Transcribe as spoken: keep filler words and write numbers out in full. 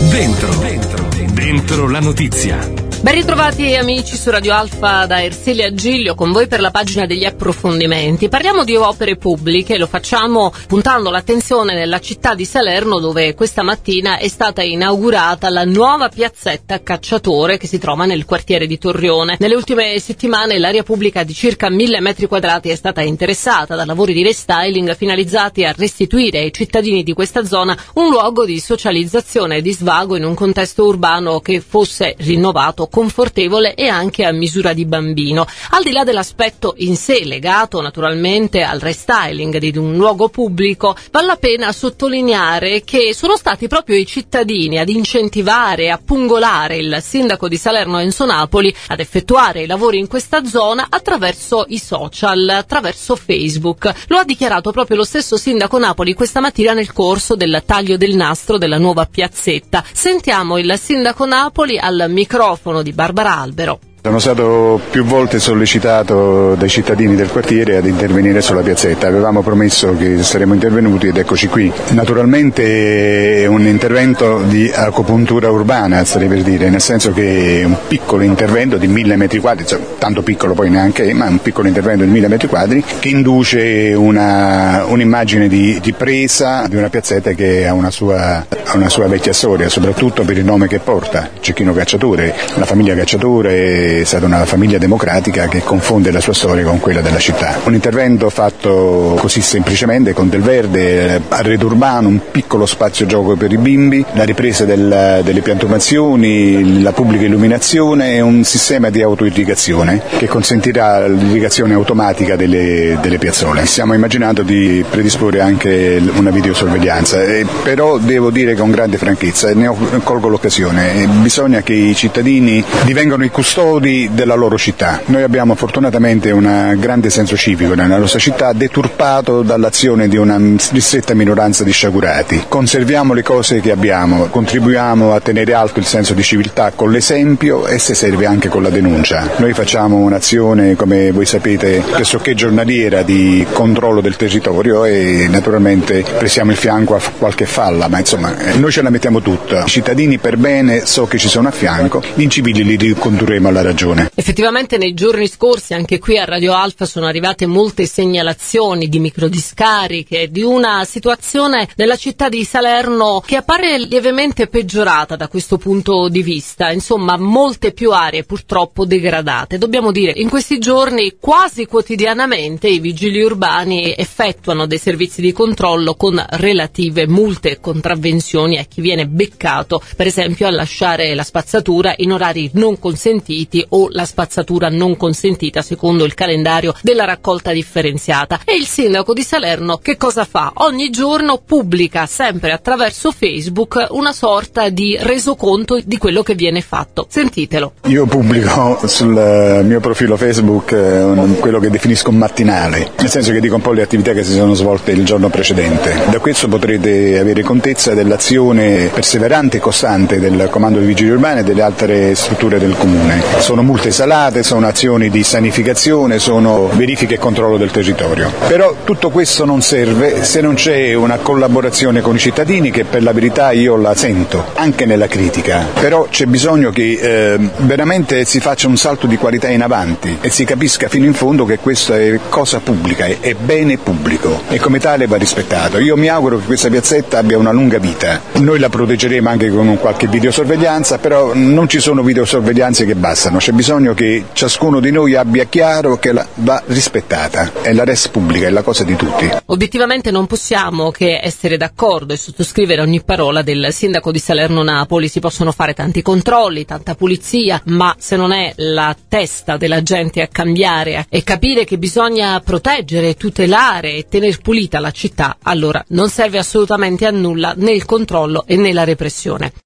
Dentro, dentro, dentro la notizia. Ben ritrovati amici su Radio Alfa da Ersilia Giglio, con voi per la pagina degli approfondimenti. Parliamo di opere pubbliche, lo facciamo puntando l'attenzione nella città di Salerno, dove questa mattina è stata inaugurata la nuova piazzetta Cacciatore che si trova nel quartiere di Torrione. Nelle ultime settimane l'area pubblica di circa mille metri quadrati è stata interessata da lavori di restyling finalizzati a restituire ai cittadini di questa zona un luogo di socializzazione e di svago in un contesto urbano che fosse rinnovato, confortevole e anche a misura di bambino. Al di là dell'aspetto in sé legato naturalmente al restyling di un luogo pubblico, vale la pena sottolineare che sono stati proprio i cittadini ad incentivare e a pungolare il sindaco di Salerno Enzo Napoli ad effettuare i lavori in questa zona attraverso i social, attraverso Facebook. Lo ha dichiarato proprio lo stesso sindaco Napoli questa mattina nel corso del taglio del nastro della nuova piazzetta. Sentiamo il sindaco Napoli al microfono di Barbara Albero. Sono stato più volte sollecitato dai cittadini del quartiere ad intervenire sulla piazzetta. Avevamo promesso che saremmo intervenuti ed eccoci qui. Naturalmente è un intervento di acupuntura urbana, sarei per dire, nel senso che è un piccolo intervento di mille metri quadri, cioè, tanto piccolo poi neanche è, ma è un piccolo intervento di mille metri quadri che induce una, un'immagine di, di presa di una piazzetta che ha una sua, ha una sua vecchia storia, soprattutto per il nome che porta, Cecchino Cacciatore, la famiglia Cacciatore. È stata una famiglia democratica che confonde la sua storia con quella della città. Un intervento fatto così semplicemente con del verde, arredo urbano, un piccolo spazio gioco per i bimbi, la ripresa del, delle piantumazioni, la pubblica illuminazione e un sistema di autoirrigazione che consentirà l'irrigazione automatica delle, delle piazzole. Stiamo immaginando di predisporre anche una videosorveglianza, eh, però devo dire con grande franchezza, ne ho, colgo l'occasione, bisogna che i cittadini divengano i custodi della loro città. Noi abbiamo fortunatamente un grande senso civico nella nostra città, deturpato dall'azione di una ristretta minoranza di sciagurati. Conserviamo le cose che abbiamo, contribuiamo a tenere alto il senso di civiltà con l'esempio e se serve anche con la denuncia. Noi facciamo un'azione, come voi sapete, pressoché giornaliera di controllo del territorio e naturalmente presiamo il fianco a qualche falla, ma insomma noi ce la mettiamo tutta. I cittadini per bene so che ci sono a fianco, gli incivili li ricondurremo alla ragione. Effettivamente nei giorni scorsi anche qui a Radio Alfa sono arrivate molte segnalazioni di microdiscariche, di una situazione nella città di Salerno che appare lievemente peggiorata da questo punto di vista, insomma molte più aree purtroppo degradate. Dobbiamo dire, in questi giorni quasi quotidianamente i vigili urbani effettuano dei servizi di controllo con relative multe e contravvenzioni a chi viene beccato per esempio a lasciare la spazzatura in orari non consentiti o la spazzatura non consentita secondo il calendario della raccolta differenziata. E il sindaco di Salerno che cosa fa? Ogni giorno pubblica sempre attraverso Facebook una sorta di resoconto di quello che viene fatto. Sentitelo. Io pubblico sul mio profilo Facebook quello che definisco un mattinale, nel senso che dico un po' le attività che si sono svolte il giorno precedente. Da questo potrete avere contezza dell'azione perseverante e costante del Comando dei Vigili Urbani e delle altre strutture del Comune. Sono multe salate, sono azioni di sanificazione, sono verifiche e controllo del territorio. Però tutto questo non serve se non c'è una collaborazione con i cittadini, che per la verità io la sento, anche nella critica. Però c'è bisogno che eh, veramente si faccia un salto di qualità in avanti e si capisca fino in fondo che questa è cosa pubblica, è, è bene pubblico e come tale va rispettato. Io mi auguro che questa piazzetta abbia una lunga vita. Noi la proteggeremo anche con qualche videosorveglianza, però non ci sono videosorveglianze che bastano. C'è bisogno che ciascuno di noi abbia chiaro che la, va rispettata, è la res pubblica, è la cosa di tutti. Obiettivamente non possiamo che essere d'accordo e sottoscrivere ogni parola del sindaco di Salerno Napoli. Si possono fare tanti controlli, tanta pulizia, ma se non è la testa della gente a cambiare e capire che bisogna proteggere, tutelare e tener pulita la città, allora non serve assolutamente a nulla né il controllo e né la repressione.